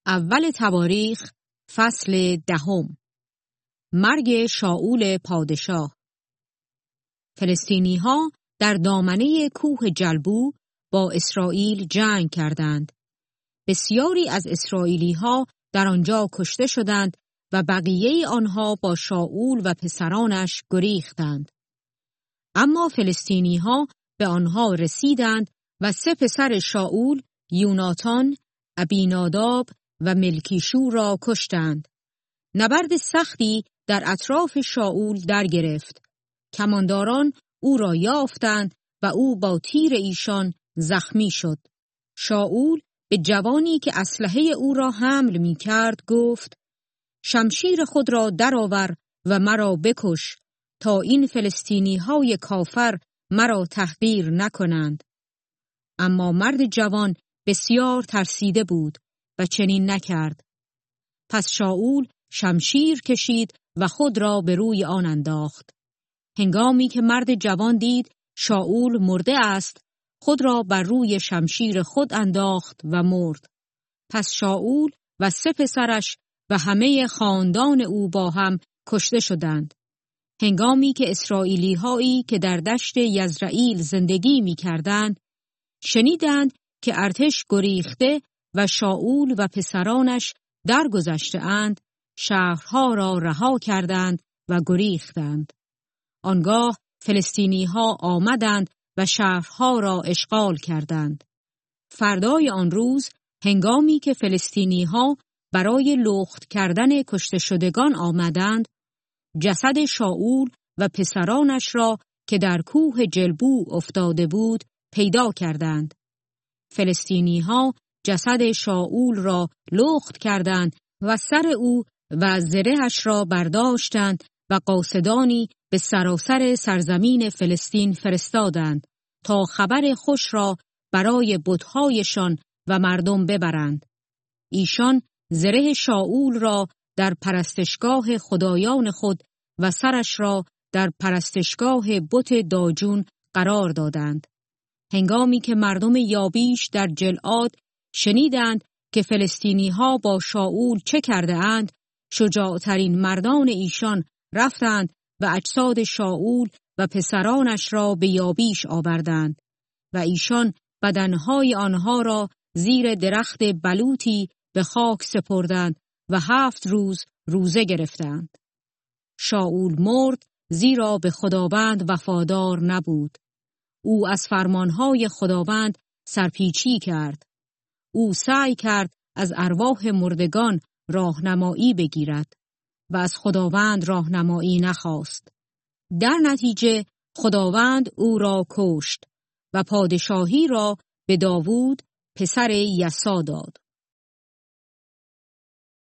اول تواریخ فصل 10. مرگ شاول پادشاه. فلسطینی‌ها در دامنه کوه جلبو با اسرائیل جنگ کردند. بسیاری از اسرائیلی‌ها در آنجا کشته شدند و بقیه آنها با شاول و پسرانش گریختند. اما فلسطینی‌ها به آنها رسیدند و 3 پسر شاول، یوناتان، ابیناداب و ملکیشو را کشتند. نبرد سختی در اطراف شاول در گرفت. کمانداران او را یافتند و او با تیر ایشان زخمی شد. شاول به جوانی که اسلحه او را حمل می کرد گفت: شمشیر خود را درآور و مرا بکش تا این فلسطینی های کافر مرا تحقیر نکنند. اما مرد جوان بسیار ترسیده بود و چنین نکرد. پس شاول شمشیر کشید و خود را به روی آن انداخت. هنگامی که مرد جوان دید شاول مرده است، خود را بر روی شمشیر خود انداخت و مرد. پس شاول و 3 پسرش و همه خاندان او با هم کشته شدند. هنگامی که اسرائیلی هایی که در دشت یزرعیل زندگی می کردند، شنیدند که ارتش گریخته و شاول و پسرانش درگذشته اند، شهرها را رها کردند و گریختند. آنگاه فلسطینی ها آمدند و شهرها را اشغال کردند. فردای آن روز هنگامی که فلسطینی ها برای لخت کردن کشته شدگان آمدند، جسد شاول و پسرانش را که در کوه جلبو افتاده بود پیدا کردند. فلسطینی ها جسد شاول را لخت کردند و سر او و زرهش را برداشتند و قاصدانی به سراسر سرزمین فلسطین فرستادند تا خبر خوش را برای بت‌هایشان و مردم ببرند. ایشان زره شاول را در پرستشگاه خدایان خود و سرش را در پرستشگاه بت داجون قرار دادند. هنگامی که مردم یابیش در جلعاد شنیدند که فلسطینی ها با شاول چه کرده اند، شجاعترین مردان ایشان رفتند و اجساد شاول و پسرانش را به یابیش آوردند و ایشان بدنهای آنها را زیر درخت بلوطی به خاک سپردند و 7 روز روزه گرفتند. شاول مرد زیرا به خداوند وفادار نبود. او از فرمانهای خداوند سرپیچی کرد. او سعی کرد از ارواح مردگان راهنمایی بگیرد و از خداوند راهنمایی نخواست. در نتیجه خداوند او را کشت و پادشاهی را به داوود پسر یسا داد.